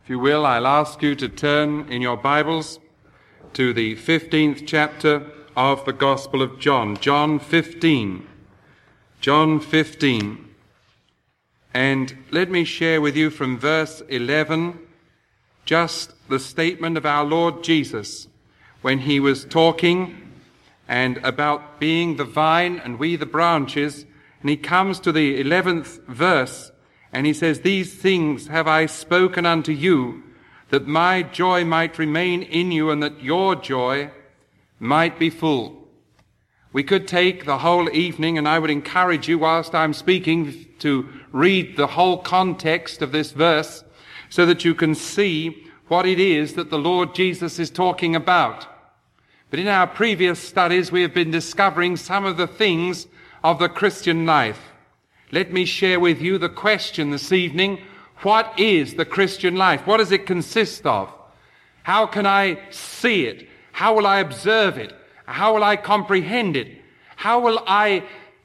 If you will, I'll ask you to turn in your Bibles to the 15th chapter of the Gospel of John. John 15. John 15. And let me share with you from verse 11 just the statement of our Lord Jesus when he was talking and about being the vine and we the branches. And he comes to the 11th verse and he says, "These things have I spoken unto you, that my joy might remain in you and that your joy might be full." We could take the whole evening, and I would encourage you whilst I'm speaking to read the whole context of this verse so that you can see what it is that the Lord Jesus is talking about. But in our previous studies, we have been discovering some of the things of the Christian life. Let me share with you the question this evening: what is the Christian life? What does it consist of? How can I see it? How will I observe it? How will I comprehend it? How will I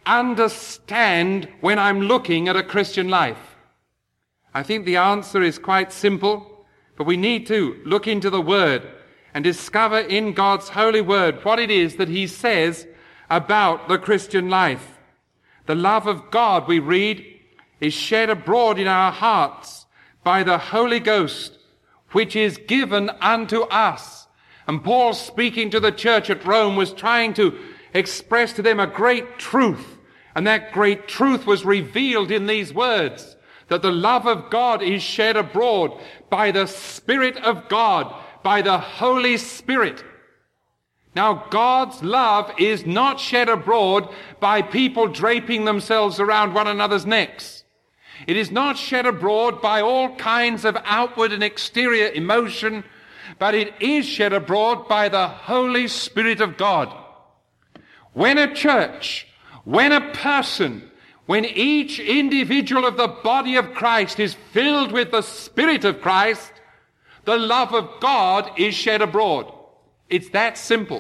understand when I'm looking at a Christian life? I think the answer is quite simple, but we need to look into the Word and discover in God's holy Word what it is that He says about the Christian life. The love of God, we read, is shed abroad in our hearts by the Holy Ghost, which is given unto us. And Paul, speaking to the church at Rome, was trying to express to them a great truth. And that great truth was revealed in these words, that the love of God is shed abroad by the Spirit of God, by the Holy Spirit. Now, God's love is not shed abroad by people draping themselves around one another's necks. It is not shed abroad by all kinds of outward and exterior emotion, but it is shed abroad by the Holy Spirit of God. When a church, when a person, when each individual of the body of Christ is filled with the Spirit of Christ, the love of God is shed abroad. It's that simple.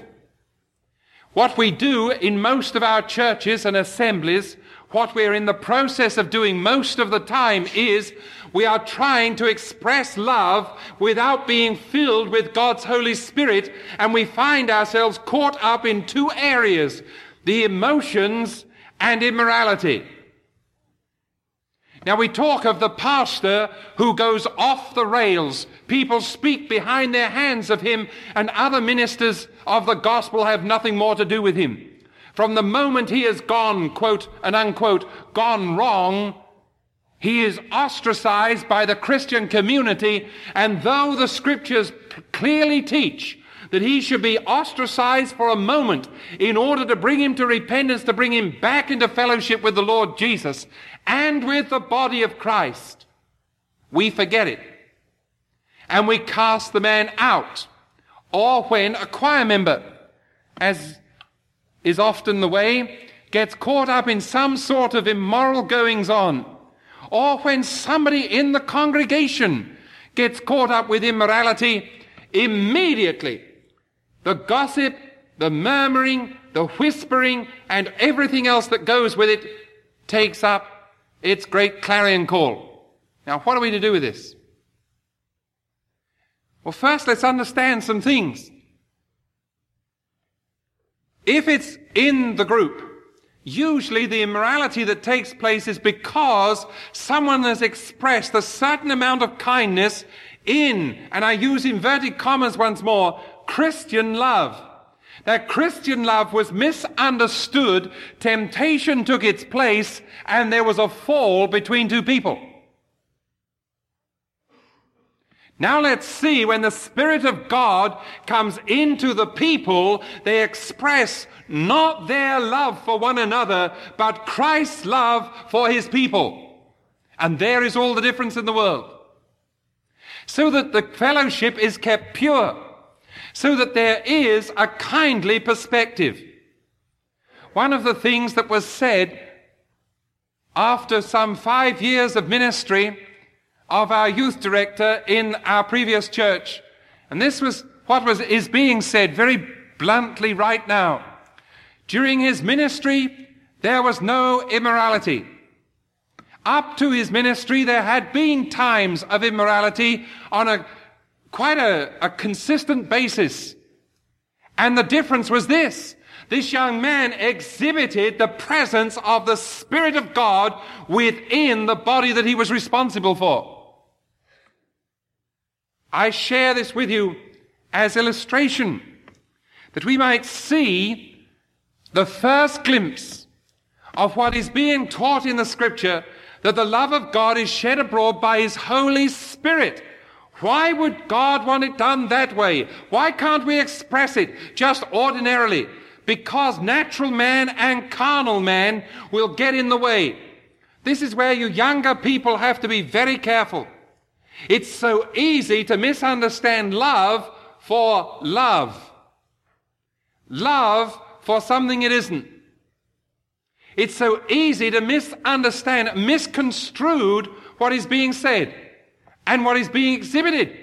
What we do in most of our churches and assemblies, what we're in the process of doing most of the time, is we are trying to express love without being filled with God's Holy Spirit, and we find ourselves caught up in two areas: the emotions and immorality. Now, we talk of the pastor who goes off the rails. People speak behind their hands of him, and other ministers of the gospel have nothing more to do with him. From the moment he has gone, quote and unquote, gone wrong, he is ostracized by the Christian community, and though the scriptures clearly teach that he should be ostracized for a moment in order to bring him to repentance, to bring him back into fellowship with the Lord Jesus and with the body of Christ, we forget it. And we cast the man out. Or when a choir member, as is often the way, gets caught up in some sort of immoral goings-on. Or when somebody in the congregation gets caught up with immorality, immediately the gossip, the murmuring, the whispering, and everything else that goes with it takes up its great clarion call. Now, what are we to do with this? Well, first, let's understand some things. If it's in the group, usually the immorality that takes place is because someone has expressed a certain amount of kindness in, and I use inverted commas once more, Christian love. That Christian love was misunderstood, temptation took its place, and there was a fall between two people. Now let's see, when the Spirit of God comes into the people, they express not their love for one another, but Christ's love for his people. And there is all the difference in the world. So that the fellowship is kept pure, so that there is a kindly perspective. One of the things that was said after some 5 years of ministry of our youth director in our previous church, and this was what is being said very bluntly right now. During his ministry, there was no immorality. Up to his ministry, there had been times of immorality on quite a consistent basis. And the difference was this. This young man exhibited the presence of the Spirit of God within the body that he was responsible for. I share this with you as illustration, that we might see the first glimpse of what is being taught in the Scripture, that the love of God is shed abroad by His Holy Spirit. Why would God want it done that way? Why can't we express it just ordinarily? Because natural man and carnal man will get in the way. This is where you younger people have to be very careful. It's so easy to misunderstand love for love. Love for something it isn't. It's so easy to misunderstand, misconstrued what is being said and what is being exhibited.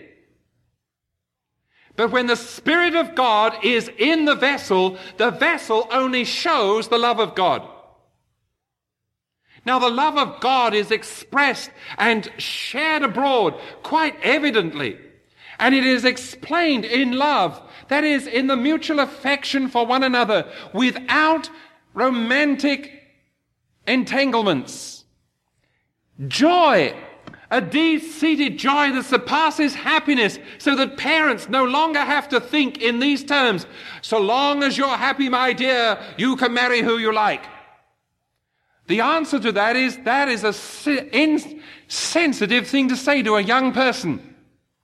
But when the Spirit of God is in the vessel only shows the love of God. Now, the love of God is expressed and shared abroad quite evidently. And it is explained in love, that is, in the mutual affection for one another, without romantic entanglements. Joy, a deep-seated joy that surpasses happiness, so that parents no longer have to think in these terms. So long as you're happy, my dear, you can marry who you like. The answer to that is a insensitive thing to say to a young person.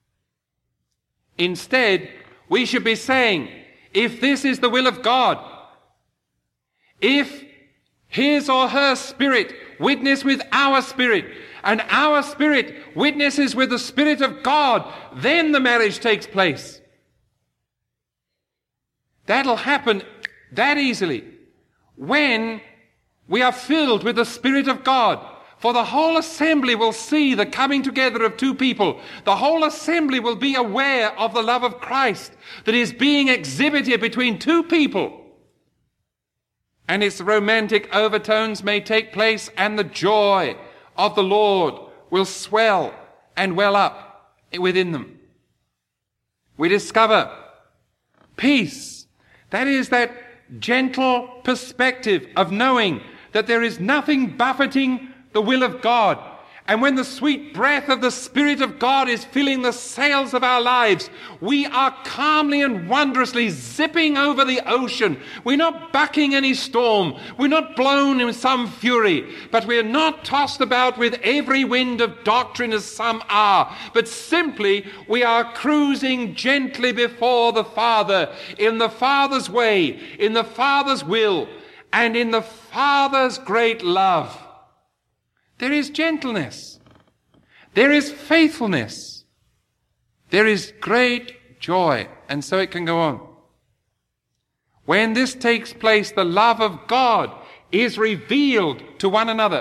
Instead, we should be saying, if this is the will of God, if his or her spirit witness with our spirit, and our spirit witnesses with the Spirit of God, then the marriage takes place. That'll happen that easily when we are filled with the Spirit of God. For the whole assembly will see the coming together of two people. The whole assembly will be aware of the love of Christ that is being exhibited between two people. And its romantic overtones may take place, and the joy of the Lord will swell and well up within them. We discover peace. That is that gentle perspective of knowing that there is nothing buffeting the will of God. And when the sweet breath of the Spirit of God is filling the sails of our lives, we are calmly and wondrously zipping over the ocean. We're not bucking any storm. We're not blown in some fury. But we're not tossed about with every wind of doctrine as some are. But simply we are cruising gently before the Father, in the Father's way, in the Father's will, and in the Father's great love. There is gentleness. There is faithfulness. There is great joy. And so it can go on. When this takes place, the love of God is revealed to one another.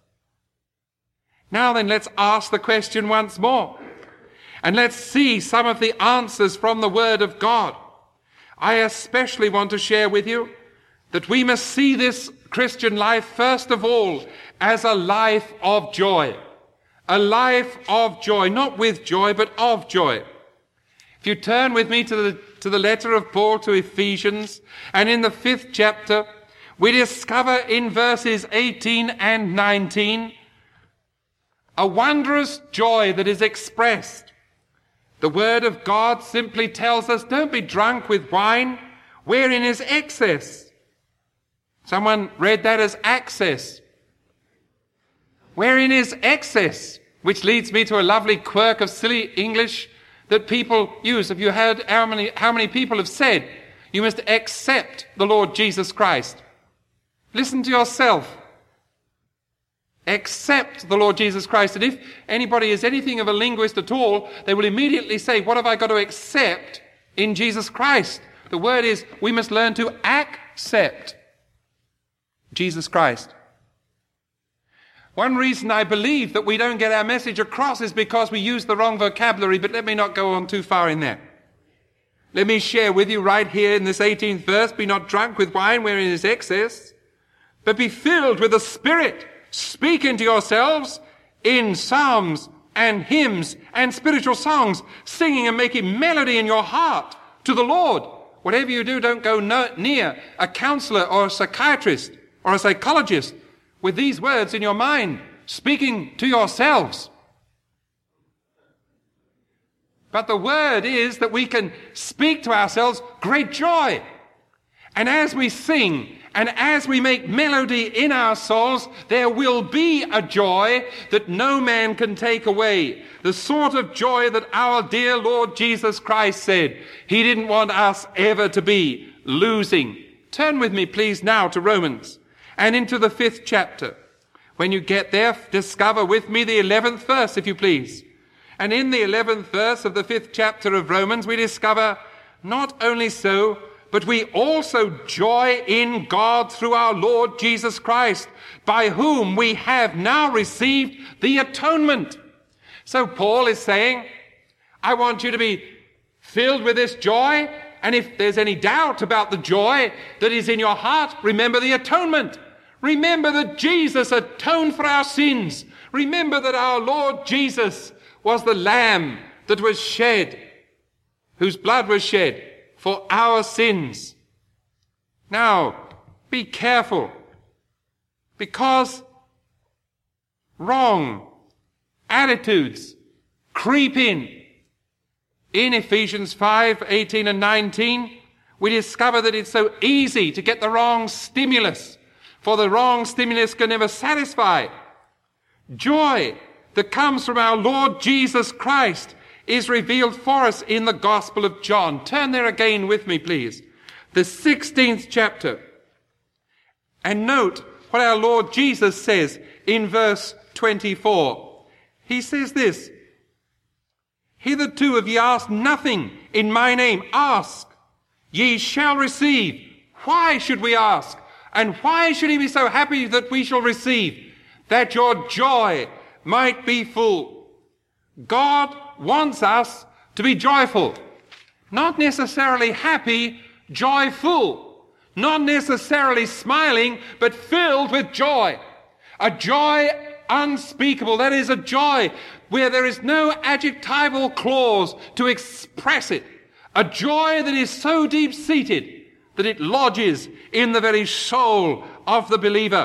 Now then, let's ask the question once more. And let's see some of the answers from the Word of God. I especially want to share with you that we must see this Christian life, first of all, as a life of joy. A life of joy, not with joy, but of joy. If you turn with me to the letter of Paul to Ephesians, and in the 5th chapter, we discover in verses 18 and 19 a wondrous joy that is expressed. The Word of God simply tells us, don't be drunk with wine, wherein is excess. Someone read that as access. Wherein is excess? Which leads me to a lovely quirk of silly English that people use. Have you heard how many people have said, you must accept the Lord Jesus Christ? Listen to yourself. Accept the Lord Jesus Christ. And if anybody is anything of a linguist at all, they will immediately say, what have I got to accept in Jesus Christ? The word is, we must learn to accept Jesus Christ. One reason I believe that we don't get our message across is because we use the wrong vocabulary, but let me not go on too far in there. Let me share with you right here in this 18th verse, be not drunk with wine wherein is excess, but be filled with the Spirit. speaking to yourselves in psalms and hymns and spiritual songs, singing and making melody in your heart to the Lord. Whatever you do, don't go near a counselor or a psychiatrist or a psychologist with these words in your mind, speaking to yourselves. But the word is that we can speak to ourselves great joy. And as we sing and as we make melody in our souls, there will be a joy that no man can take away. The sort of joy that our dear Lord Jesus Christ said he didn't want us ever to be losing. Turn with me, please, now to Romans and into the 5th chapter. When you get there, discover with me the 11th verse, if you please. And in the 11th verse of the 5th chapter of Romans, we discover not only so, but we also joy in God through our Lord Jesus Christ, by whom we have now received the atonement. So Paul is saying, I want you to be filled with this joy, and if there's any doubt about the joy that is in your heart, remember the atonement. Remember that Jesus atoned for our sins. Remember that our Lord Jesus was the Lamb that was shed, whose blood was shed for our sins. Now, be careful, because wrong attitudes creep in. In Ephesians 5:18 and 19, we discover that it's so easy to get the wrong stimulus, for the wrong stimulus can never satisfy. Joy that comes from our Lord Jesus Christ is revealed for us in the Gospel of John. Turn there again with me, please. The 16th chapter. And note what our Lord Jesus says in verse 24. He says this, hitherto have ye asked nothing in my name. Ask, ye shall receive. Why should we ask? And why should he be so happy that we shall receive? That your joy might be full. God wants us to be joyful, not necessarily happy, joyful, not necessarily smiling, but filled with joy. A joy unspeakable. That is a joy where there is no adjectival clause to express it. A joy that is so deep-seated that it lodges in the very soul of the believer.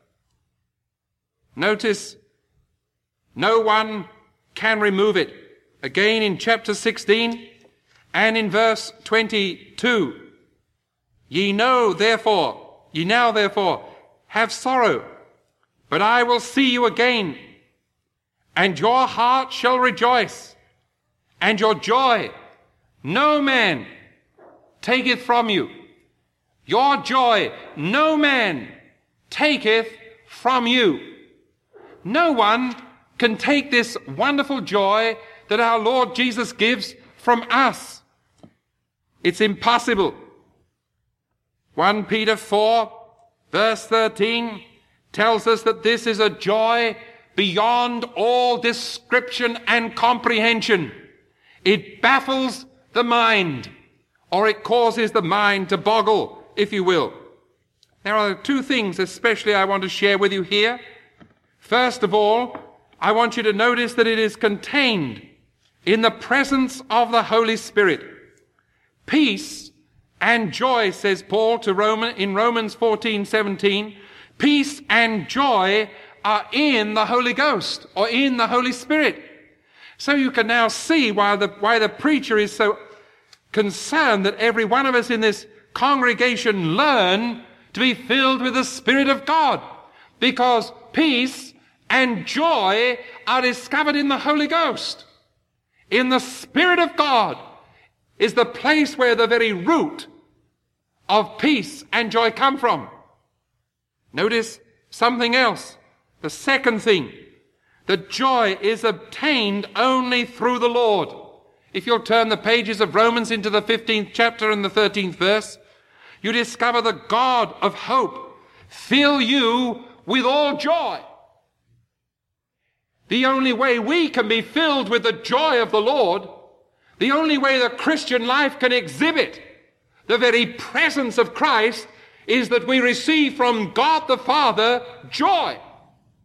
Notice, no one can remove it. Again in chapter 16 and in verse 22. Ye now therefore have sorrow, but I will see you again, and your heart shall rejoice, and your joy no man taketh from you. Your joy no man taketh from you. No one can take this wonderful joy that our Lord Jesus gives from us. It's impossible. 1 Peter 4, verse 13, tells us that this is a joy beyond all description and comprehension. It baffles the mind, or it causes the mind to boggle, if you will. There are two things especially I want to share with you here. First of all, I want you to notice that it is contained in the presence of the Holy Spirit. Peace and joy, says Paul in Romans 14:17, peace and joy are in the Holy Ghost, or in the Holy Spirit. So you can now see why the preacher is so concerned that every one of us in this congregation learn to be filled with the Spirit of God, because peace and joy are discovered in the Holy Ghost. In the Spirit of God is the place where the very root of peace and joy come from. Notice something else. The second thing, that joy is obtained only through the Lord. If you'll turn the pages of Romans into the 15th chapter and the 13th verse, you discover the God of hope fill you with all joy. The only way we can be filled with the joy of the Lord, the only way the Christian life can exhibit the very presence of Christ, is that we receive from God the Father joy.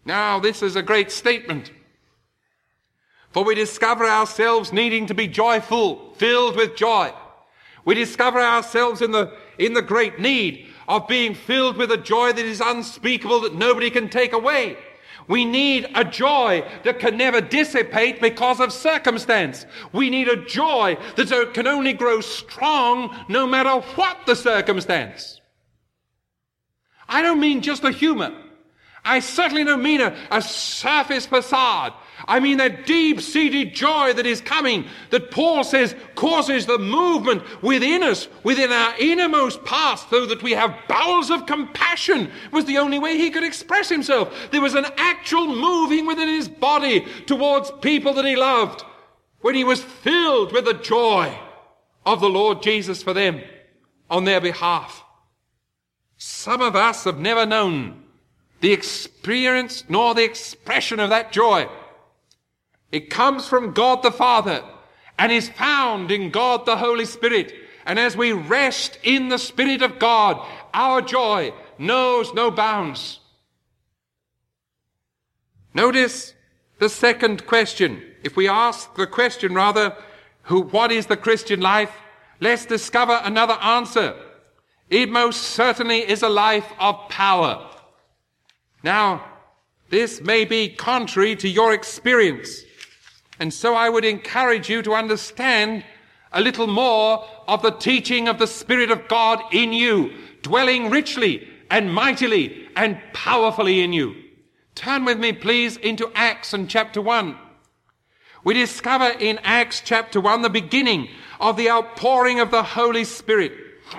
Now, this is a great statement. For we discover ourselves needing to be joyful, filled with joy. We discover ourselves in the great need of being filled with a joy that is unspeakable, that nobody can take away. We need a joy that can never dissipate because of circumstance. We need a joy that can only grow strong no matter what the circumstance. I don't mean just a humor. I certainly don't mean a surface facade. I mean that deep-seated joy that is coming, that Paul says causes the movement within us, within our innermost parts, so that we have bowels of compassion, was the only way he could express himself. There was an actual moving within his body towards people that he loved when he was filled with the joy of the Lord Jesus for them on their behalf. Some of us have never known the experience nor the expression of that joy. It comes from God the Father and is found in God the Holy Spirit. And as we rest in the Spirit of God, our joy knows no bounds. Notice the second question. If we ask the question rather, what is the Christian life? Let's discover another answer. It most certainly is a life of power. Now, this may be contrary to your experience, and so I would encourage you to understand a little more of the teaching of the Spirit of God in you, dwelling richly and mightily and powerfully in you. Turn with me, please, into Acts and chapter 1. We discover in Acts chapter 1 the beginning of the outpouring of the Holy Spirit.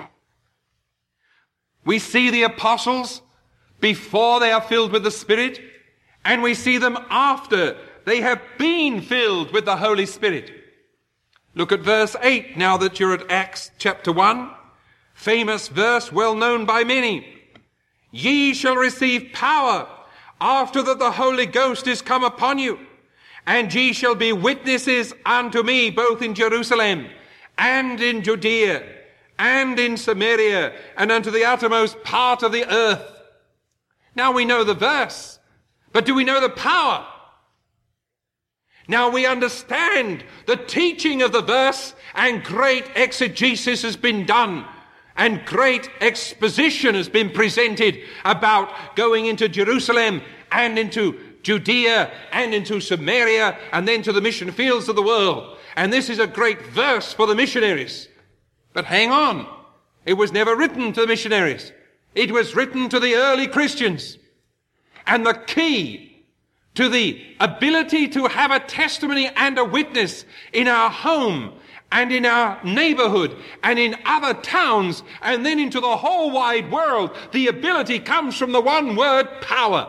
We see the apostles before they are filled with the Spirit, and we see them after they have been filled with the Holy Spirit. Look at verse 8 now that you're at Acts chapter 1. Famous verse, well known by many. Ye shall receive power after that the Holy Ghost is come upon you, and ye shall be witnesses unto me both in Jerusalem and in Judea and in Samaria and unto the uttermost part of the earth. Now we know the verse, but do we know the power? Now we understand the teaching of the verse, and great exegesis has been done, and great exposition has been presented about going into Jerusalem and into Judea and into Samaria and then to the mission fields of the world. And this is a great verse for the missionaries. But hang on, it was never written to the missionaries. It was written to the early Christians. And the key to the ability to have a testimony and a witness in our home and in our neighborhood and in other towns and then into the whole wide world, the ability comes from the one word, power.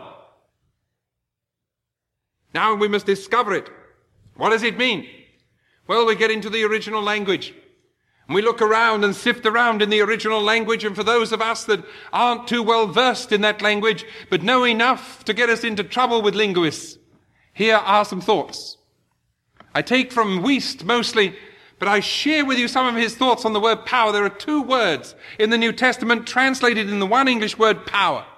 Now we must discover it. What does it mean? Well, we get into the original language. And we look around and sift around in the original language, and for those of us that aren't too well versed in that language, but know enough to get us into trouble with linguists, here are some thoughts. I take from Wuest mostly, but I share with you some of his thoughts on the word power. There are two words in the New Testament translated in the one English word power.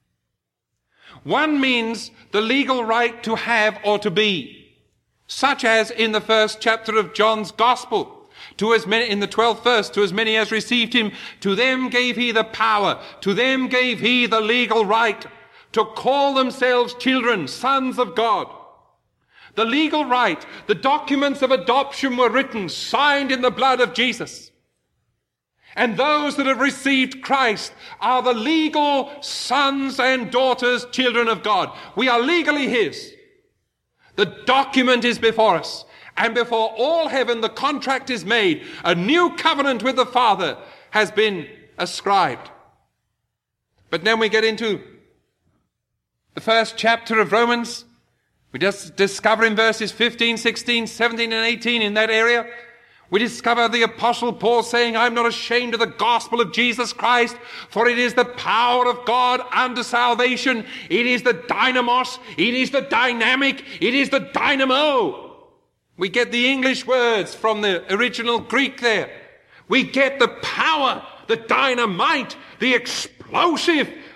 One means the legal right to have or to be, such as in the first chapter of John's Gospel. To as many, in the 12th verse, to as many as received him, to them gave he the power, to them gave he the legal right to call themselves children, sons of God. The legal right, the documents of adoption were written, signed in the blood of Jesus. And those that have received Christ are the legal sons and daughters, children of God. We are legally his. The document is before us. And before all heaven, the contract is made. A new covenant with the Father has been ascribed. But then we get into the first chapter of Romans. We just discover in verses 15, 16, 17, and 18 in that area, we discover the Apostle Paul saying, I'm not ashamed of the gospel of Jesus Christ, for it is the power of God unto salvation. It is the dynamos. It is the dynamic. It is the dynamo. We get the English words from the original Greek there. We get the power, the dynamite, the explosive.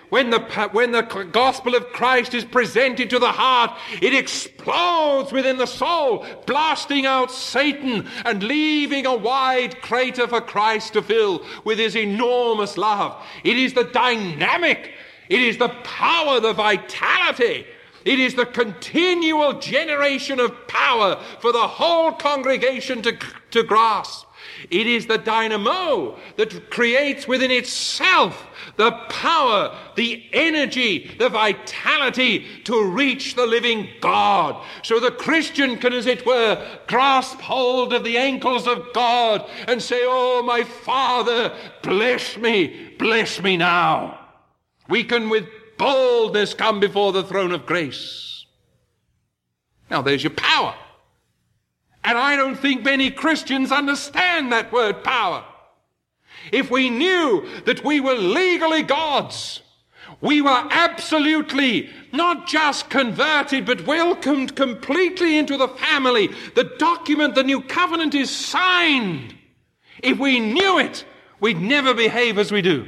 when the gospel of Christ is presented to the heart, it explodes within the soul, blasting out Satan and leaving a wide crater for Christ to fill with his enormous love. It is the dynamic, it is the power, the vitality, it is the continual generation of power for the whole congregation to grasp. It is the dynamo that creates within itself the power, the energy, the vitality to reach the living God. So the Christian can, as it were, grasp hold of the ankles of God and say, "Oh, my Father, bless me now." We can with boldness come before the throne of grace. Now there's your power. And I don't think many Christians understand that word power. If we knew that we were legally God's, we were absolutely not just converted, but welcomed completely into the family. The document, the new covenant, is signed. If we knew it, we'd never behave as we do.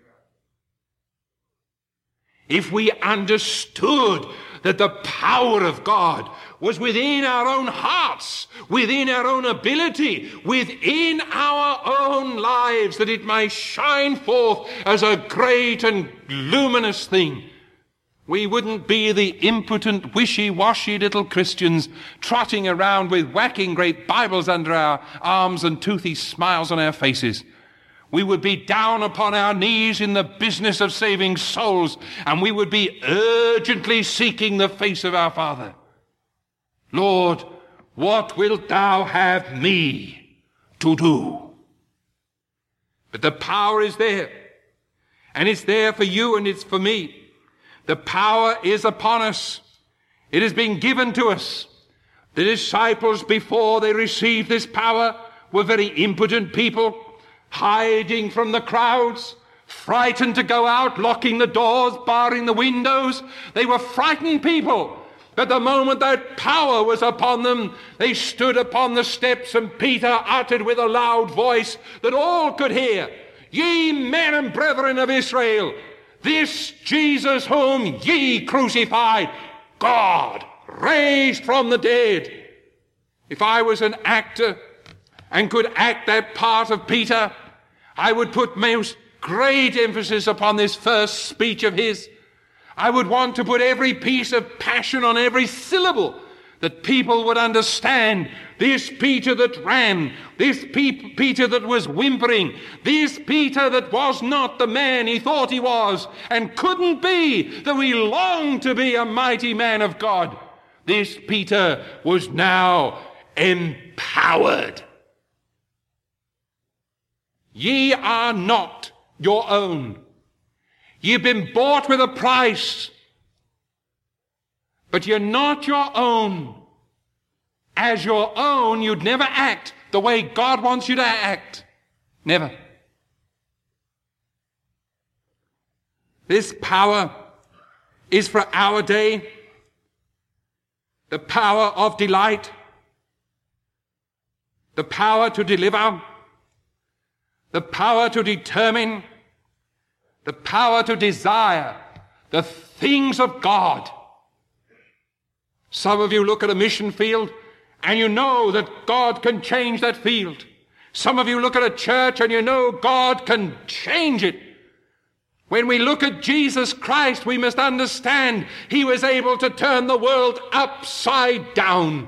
If we understood that the power of God was within our own hearts, within our own ability, within our own lives, that it may shine forth as a great and luminous thing, we wouldn't be the impotent, wishy-washy little Christians trotting around with whacking great Bibles under our arms and toothy smiles on our faces. We would be down upon our knees in the business of saving souls, and we would be urgently seeking the face of our Father. "Lord, what wilt thou have me to do?" But the power is there, and it's there for you and it's for me. The power is upon us. It has been given to us. The disciples, before they received this power, were very impotent people, hiding from the crowds, frightened to go out, locking the doors, barring the windows. They were frightened people. But the moment that power was upon them, they stood upon the steps, and Peter uttered with a loud voice that all could hear, "Ye men and brethren of Israel, this Jesus whom ye crucified, God raised from the dead." If I was an actor and could act that part of Peter, I would put most great emphasis upon this first speech of his. I would want to put every piece of passion on every syllable, that people would understand this Peter that ran, this Peter that was whimpering, this Peter that was not the man he thought he was and couldn't be, though he longed to be a mighty man of God. This Peter was now empowered. Ye are not your own. You've been bought with a price, but you're not your own. As your own, you'd never act the way God wants you to act. Never. This power is for our day, the power of delight, the power to deliver, the power to determine, the power to desire the things of God. Some of you look at a mission field and you know that God can change that field. Some of you look at a church and you know God can change it. When we look at Jesus Christ, we must understand he was able to turn the world upside down.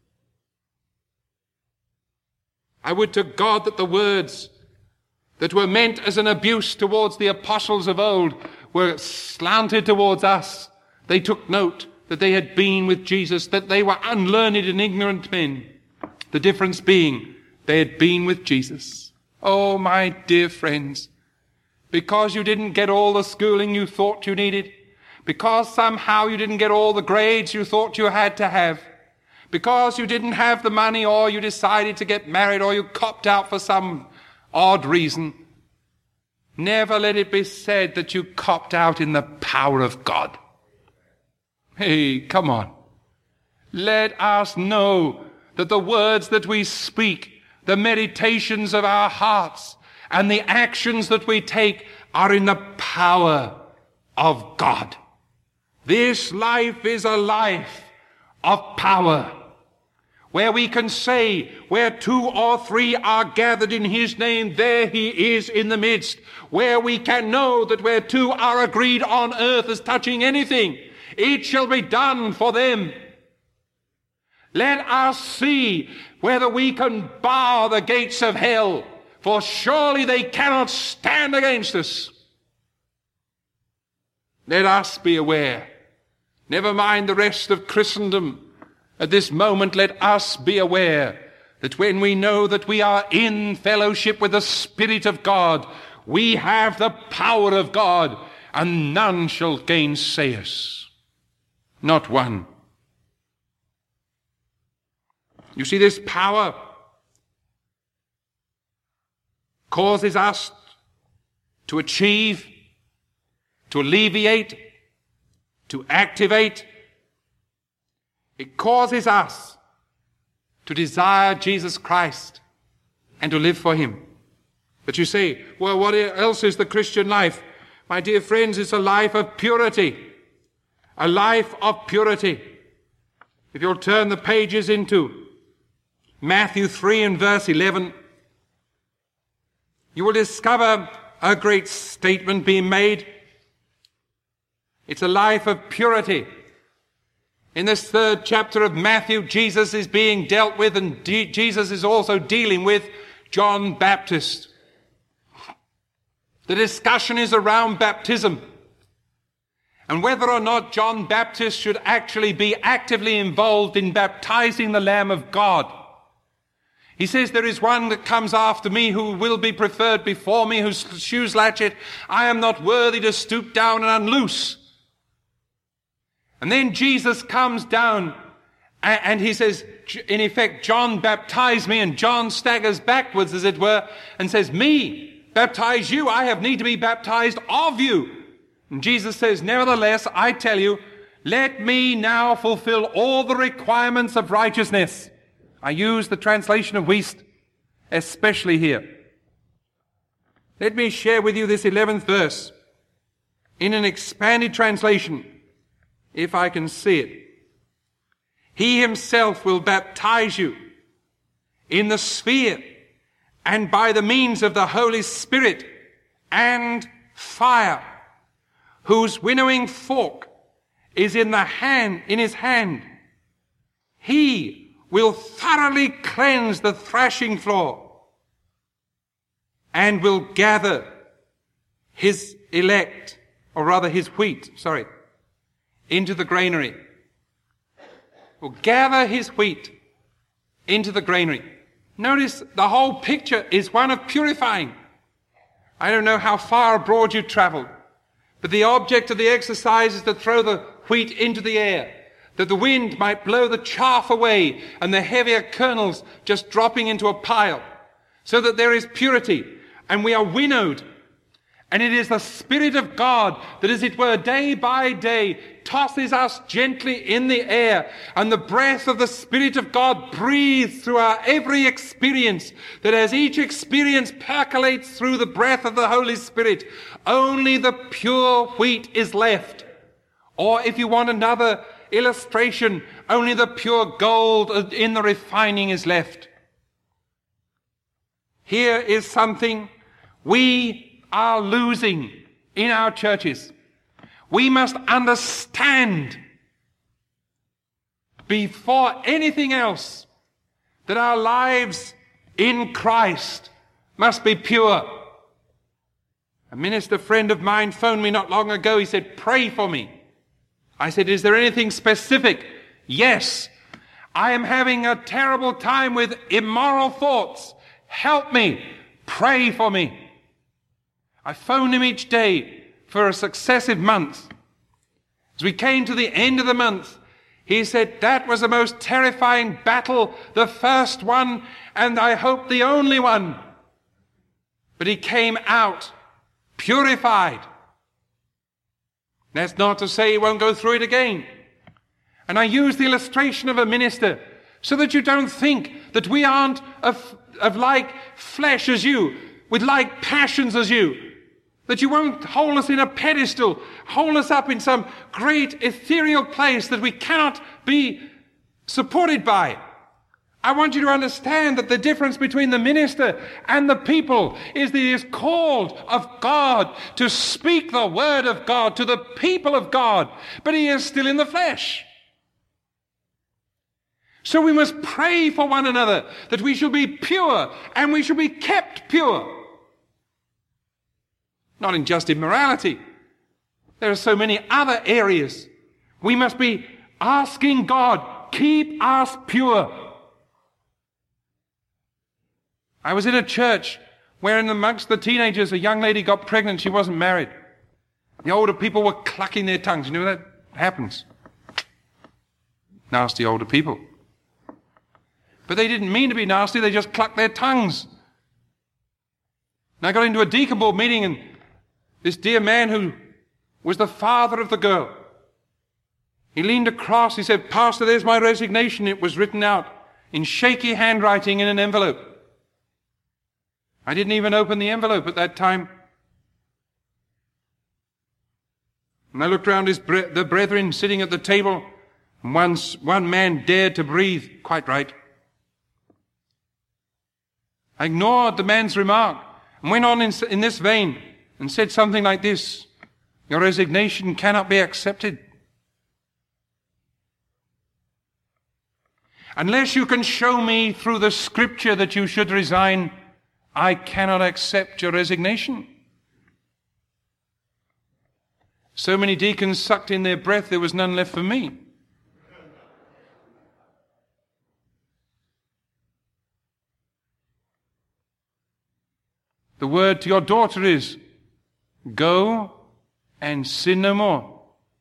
I would to God that the words that were meant as an abuse towards the apostles of old were slanted towards us. They took note that they had been with Jesus, that they were unlearned and ignorant men. The difference being they had been with Jesus. Oh, my dear friends, because you didn't get all the schooling you thought you needed, because somehow you didn't get all the grades you thought you had to have, because you didn't have the money, or you decided to get married, or you copped out for some odd reason, never let it be said that you copped out in the power of God. Hey, come on. Let us know that the words that we speak, the meditations of our hearts, and the actions that we take are in the power of God. This life is a life of power, where we can say, where 2 or 3 are gathered in his name, there he is in the midst. Where we can know that where 2 are agreed on earth as touching anything, it shall be done for them. Let us see whether we can bar the gates of hell, for surely they cannot stand against us. Let us be aware. Never mind the rest of Christendom. At this moment, let us be aware that when we know that we are in fellowship with the Spirit of God, we have the power of God, and none shall gainsay us. Not one. You see, this power causes us to achieve, to alleviate, to activate. It causes us to desire Jesus Christ and to live for him. But you say, well, what else is the Christian life? My dear friends, it's a life of purity. A life of purity. If you'll turn the pages into Matthew 3 and verse 11, you will discover a great statement being made. It's a life of purity. In this 3rd chapter of Matthew, Jesus is being dealt with, and Jesus is also dealing with John Baptist. The discussion is around baptism and whether or not John Baptist should actually be actively involved in baptizing the Lamb of God. He says, there is one that comes after me who will be preferred before me, whose shoes latchet I am not worthy to stoop down and unloose. And then Jesus comes down and he says, in effect, John baptized me, and John staggers backwards, as it were, and says, me baptize you? I have need to be baptized of you. And Jesus says, nevertheless, I tell you, let me now fulfill all the requirements of righteousness. I use the translation of Wuest, especially here. Let me share with you this 11th verse in an expanded translation, if I can see it. He himself will baptize you in the sphere and by the means of the Holy Spirit and fire, whose winnowing fork is in his hand. He will thoroughly cleanse the thrashing floor and will gather his elect, or rather his wheat, into the granary. Will gather his wheat into the granary. Notice the whole picture is one of purifying. I don't know how far abroad you traveled, but the object of the exercise is to throw the wheat into the air, that the wind might blow the chaff away and the heavier kernels just dropping into a pile, so that there is purity and we are winnowed. And it is the Spirit of God that, as it were, day by day tosses us gently in the air, and the breath of the Spirit of God breathes through our every experience, that as each experience percolates through the breath of the Holy Spirit, only the pure wheat is left. Or if you want another illustration, only the pure gold in the refining is left. Here is something we are losing in our churches. We must understand before anything else that our lives in Christ must be pure. A minister friend of mine phoned me not long ago. He said, pray for me. I said, is there anything specific? Yes. I am having a terrible time with immoral thoughts. Help me. Pray for me. I phoned him each day for a successive month. As we came to the end of the month, he said, that was the most terrifying battle, the first one, and I hope the only one. But he came out purified. That's not to say he won't go through it again. And I use the illustration of a minister so that you don't think that we aren't of like flesh as you, with like passions as you. That you won't hold us in a pedestal, hold us up in some great ethereal place that we cannot be supported by. I want you to understand that the difference between the minister and the people is that he is called of God to speak the word of God to the people of God, but he is still in the flesh. So we must pray for one another that we shall be pure and we shall be kept pure. Not in just immorality. There are so many other areas. We must be asking God, keep us pure. I was in a church where amongst the teenagers, a young lady got pregnant. She wasn't married. The older people were clucking their tongues. You know that happens. Nasty older people. But they didn't mean to be nasty. They just clucked their tongues. And I got into a deacon board meeting, and this dear man who was the father of the girl, he leaned across. He said, "Pastor, there's my resignation." It was written out in shaky handwriting in an envelope. I didn't even open the envelope at that time. And I looked around the brethren sitting at the table, and one man dared to breathe. Quite right. I ignored the man's remark and went on in this vein and said something like this: "Your resignation cannot be accepted. Unless you can show me through the scripture that you should resign, I cannot accept your resignation." So many deacons sucked in their breath, there was none left for me. The word to your daughter is, go and sin no more.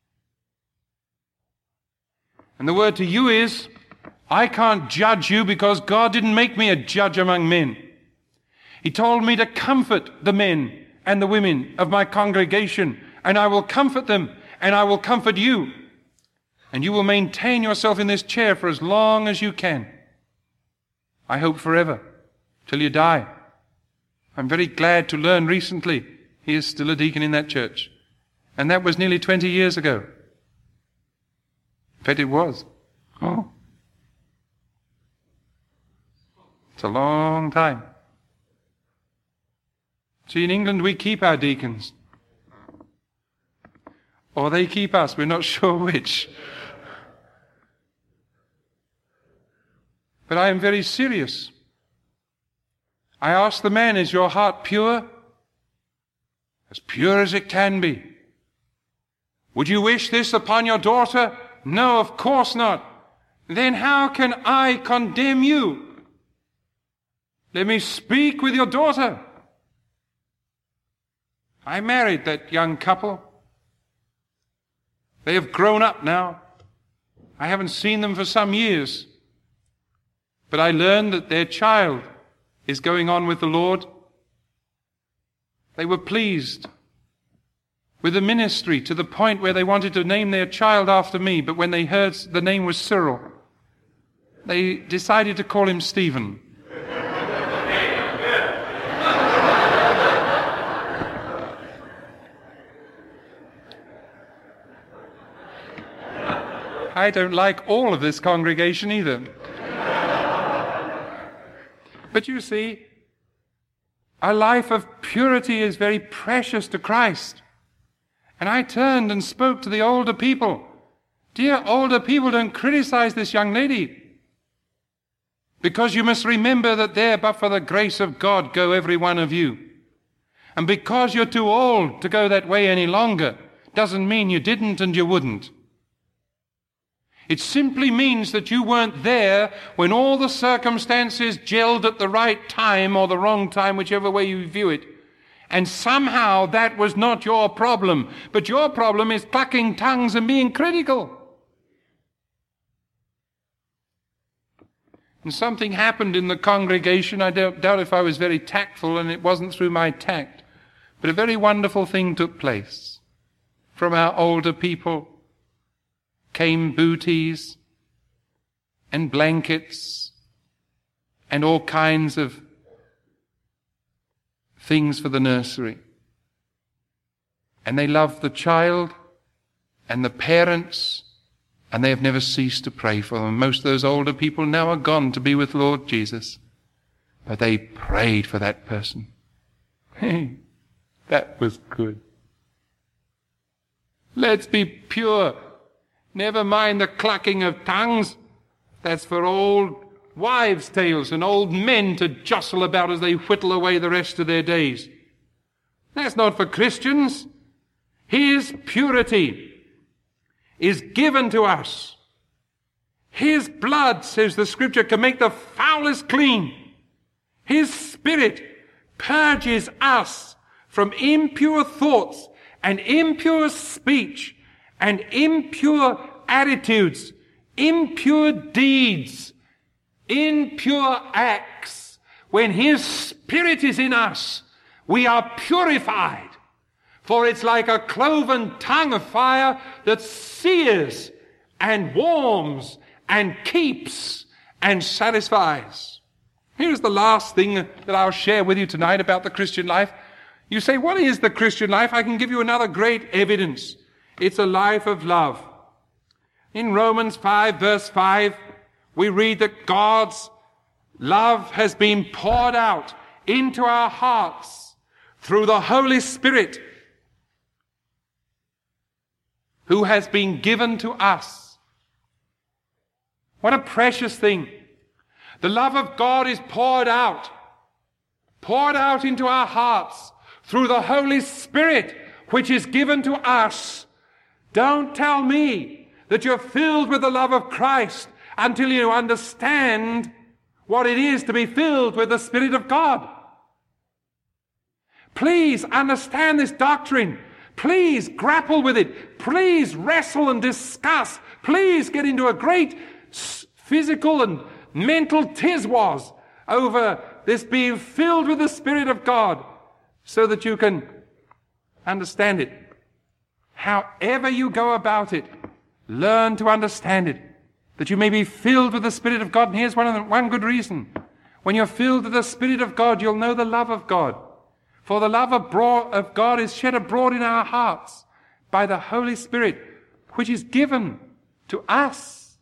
And the word to you is, I can't judge you because God didn't make me a judge among men. He told me to comfort the men and the women of my congregation, and I will comfort them, and I will comfort you. And you will maintain yourself in this chair for as long as you can. I hope forever, till you die. I'm very glad to learn recently he is still a deacon in that church. And that was nearly 20 years ago. In fact, it was. Oh. It's a long time. See, in England we keep our deacons. Or they keep us, we're not sure which. But I am very serious. I asked the man, is your heart pure? As pure as it can be. Would you wish this upon your daughter? No, of course not. Then how can I condemn you? Let me speak with your daughter. I married that young couple. They have grown up now. I haven't seen them for some years. But I learned that their child is going on with the Lord. They were pleased with the ministry to the point where they wanted to name their child after me, but when they heard the name was Cyril, they decided to call him Stephen. I don't like all of this congregation either. But you see, a life of purity is very precious to Christ. And I turned and spoke to the older people. Dear older people, don't criticize this young lady. Because you must remember that there, but for the grace of God, go every one of you. And because you're too old to go that way any longer, doesn't mean you didn't and you wouldn't. It simply means that you weren't there when all the circumstances gelled at the right time or the wrong time, whichever way you view it. And somehow that was not your problem. But your problem is clucking tongues and being critical. And something happened in the congregation. I doubt if I was very tactful, and it wasn't through my tact. But a very wonderful thing took place. From our older people came booties and blankets and all kinds of things for the nursery. and they love the child and the parents, and they have never ceased to pray for them. Most of those older people now are gone to be with Lord Jesus, but they prayed for that person. Hey, that was good. Let's be pure. Never mind the clucking of tongues. That's for old wives' tales and old men to jostle about as they whittle away the rest of their days. That's not for Christians. His purity is given to us. His blood, says the Scripture, can make the foulest clean. His Spirit purges us from impure thoughts and impure speech and impure attitudes, impure deeds, impure acts. When His Spirit is in us, we are purified. For it's like a cloven tongue of fire that sears and warms and keeps and satisfies. Here's the last thing that I'll share with you tonight about the Christian life. You say, what is the Christian life? I can give you another great evidence. It's a life of love. In Romans 5, verse 5, we read that God's love has been poured out into our hearts through the Holy Spirit, who has been given to us. What a precious thing. The love of God is poured out into our hearts through the Holy Spirit, which is given to us. Don't tell me that you're filled with the love of Christ until you understand what it is to be filled with the Spirit of God. Please understand this doctrine. Please grapple with it. Please wrestle and discuss. Please get into a great physical and mental tizwas over this being filled with the Spirit of God so that you can understand it. However you go about it, learn to understand it, that you may be filled with the Spirit of God. And here's one good reason. When you're filled with the Spirit of God, you'll know the love of God. For the love of God is shed abroad in our hearts by the Holy Spirit, which is given to us.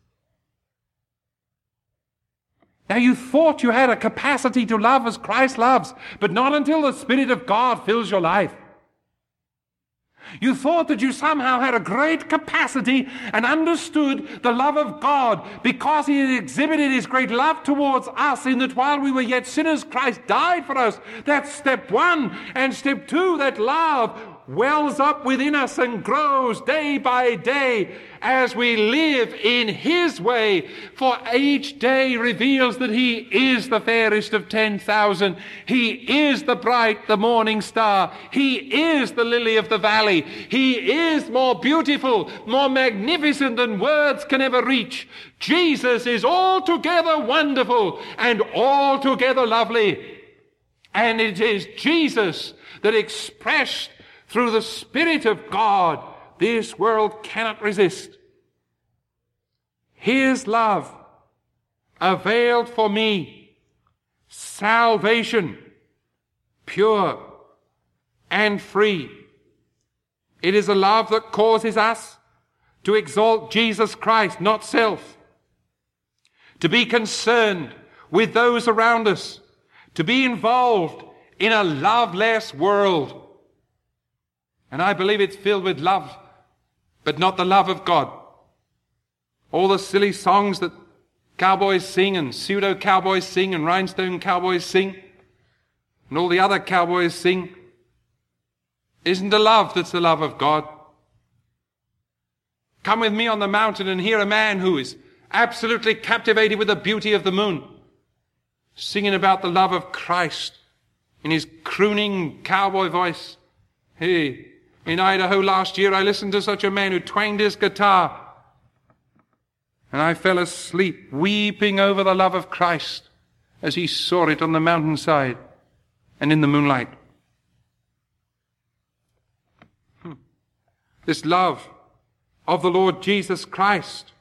Now, you thought you had a capacity to love as Christ loves, but not until the Spirit of God fills your life. You thought that you somehow had a great capacity and understood the love of God because He had exhibited His great love towards us in that while we were yet sinners, Christ died for us. That's step one. And step two, that love wells up within us and grows day by day as we live in His way. For each day reveals that He is the fairest of 10,000. He is the bright, the morning star. He is the lily of the valley. He is more beautiful, more magnificent than words can ever reach. Jesus is altogether wonderful and altogether lovely. And it is Jesus that expressed through the Spirit of God, this world cannot resist. His love availed for me salvation, pure and free. It is a love that causes us to exalt Jesus Christ, not self, to be concerned with those around us, to be involved in a loveless world. And I believe it's filled with love, but not the love of God. All the silly songs that cowboys sing and pseudo-cowboys sing and rhinestone cowboys sing and all the other cowboys sing isn't the love that's the love of God. Come with me on the mountain and hear a man who is absolutely captivated with the beauty of the moon, singing about the love of Christ in his crooning cowboy voice. Hey, in Idaho last year, I listened to such a man who twanged his guitar, and I fell asleep weeping over the love of Christ as he saw it on the mountainside and in the moonlight. This love of the Lord Jesus Christ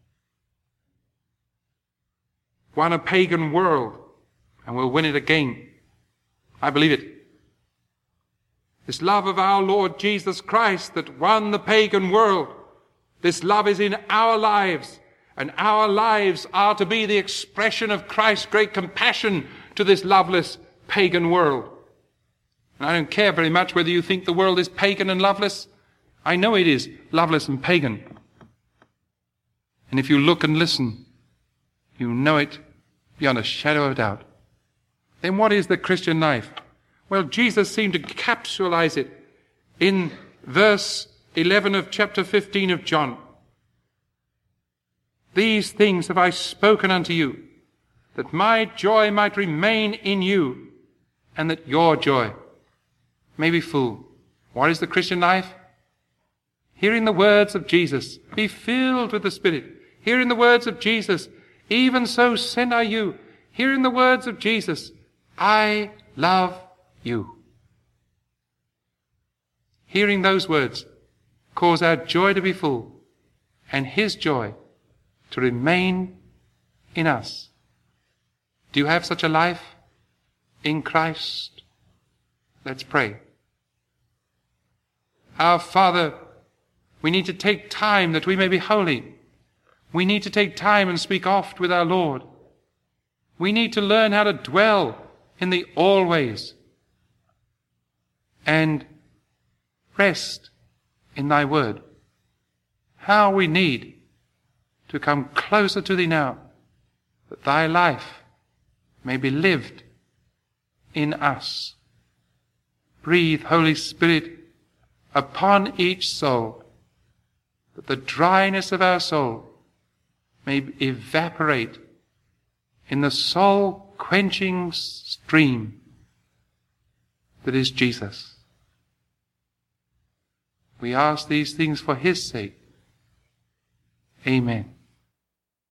won a pagan world and will win it again. I believe it. This love of our Lord Jesus Christ that won the pagan world. This love is in our lives, and our lives are to be the expression of Christ's great compassion to this loveless pagan world. And I don't care very much whether you think the world is pagan and loveless. I know it is loveless and pagan. And if you look and listen, you know it beyond a shadow of doubt. Then what is the Christian life? Well, Jesus seemed to capsulize it in verse 11 of chapter 15 of John. These things have I spoken unto you, that my joy might remain in you, and that your joy may be full. What is the Christian life? Hearing the words of Jesus, be filled with the Spirit. Hearing the words of Jesus, even so send I you. Hearing the words of Jesus, I love you. Hearing those words cause our joy to be full, and his joy to remain in us. Do you have such a life in Christ? Let's pray. Our Father, we need to take time that we may be holy. We need to take time and speak oft with our Lord. We need to learn how to dwell in the always and rest in thy word. How we need to come closer to thee now, that thy life may be lived in us. Breathe, Holy Spirit, upon each soul, that the dryness of our soul may evaporate in the soul-quenching stream that is Jesus. We ask these things for his sake. Amen.